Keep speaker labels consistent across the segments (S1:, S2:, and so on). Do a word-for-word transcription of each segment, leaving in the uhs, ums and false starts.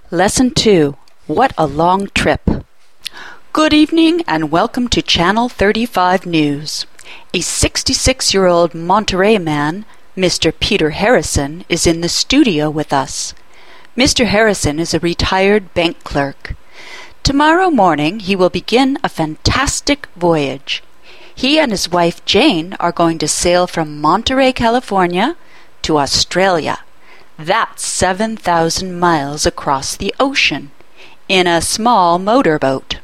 S1: Lesson two. What a long trip. Good evening and welcome to Channel thirty-five News. A sixty-six-year-old Monterey man, Mister Peter Harrison, is in the studio with us. Mister Harrison is a retired bank clerk. Tomorrow morning he will begin a fantastic voyage. He and his wife Jane are going to sail from Monterey, California, to Australia. That's seven thousand miles across the ocean, in a small motorboat.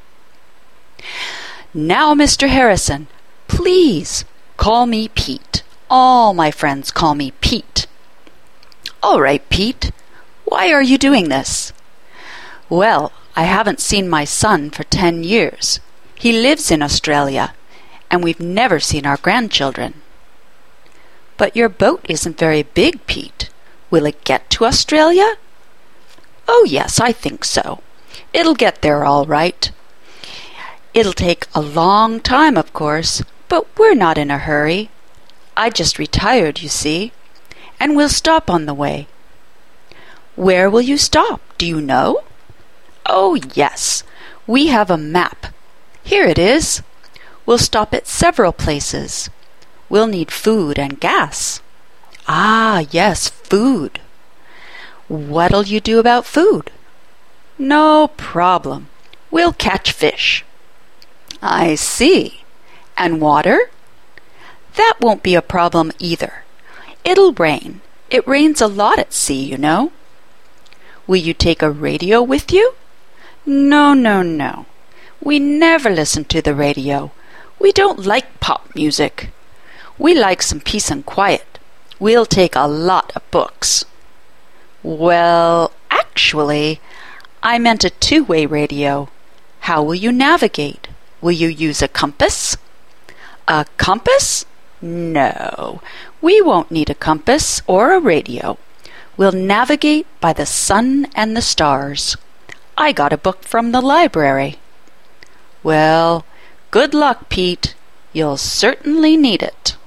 S1: Now, Mister Harrison, please call me Pete. All my friends call me Pete. All right, Pete. Why are you doing this? Well, I haven't seen my son for ten years. He lives in Australia, and we've never seen our grandchildren. But your boat isn't very big, Pete. Will it get to Australia? Oh, yes, I think so. It'll get there all right. It'll take a long time, of course, but we're not in a hurry. I just retired, you see, and we'll stop on the way. Where will you stop? Do you know? Oh, yes. We have a map. Here it is. We'll stop at several places. We'll need food and gas. Ah, yes, food. What'll you do about food? No problem. We'll catch fish. I see. And water? That won't be a problem either. It'll rain. It rains a lot at sea, you know. Will you take a radio with you? No, no, no. We never listen to the radio. We don't like pop music. We like some peace and quiet. We'll take a lot of books. Well, actually, I meant a two-way radio. How will you navigate? Will you use a compass? A compass? No, we won't need a compass or a radio. We'll navigate by the sun and the stars. I got a book from the library. Well, good luck, Pete. You'll certainly need it.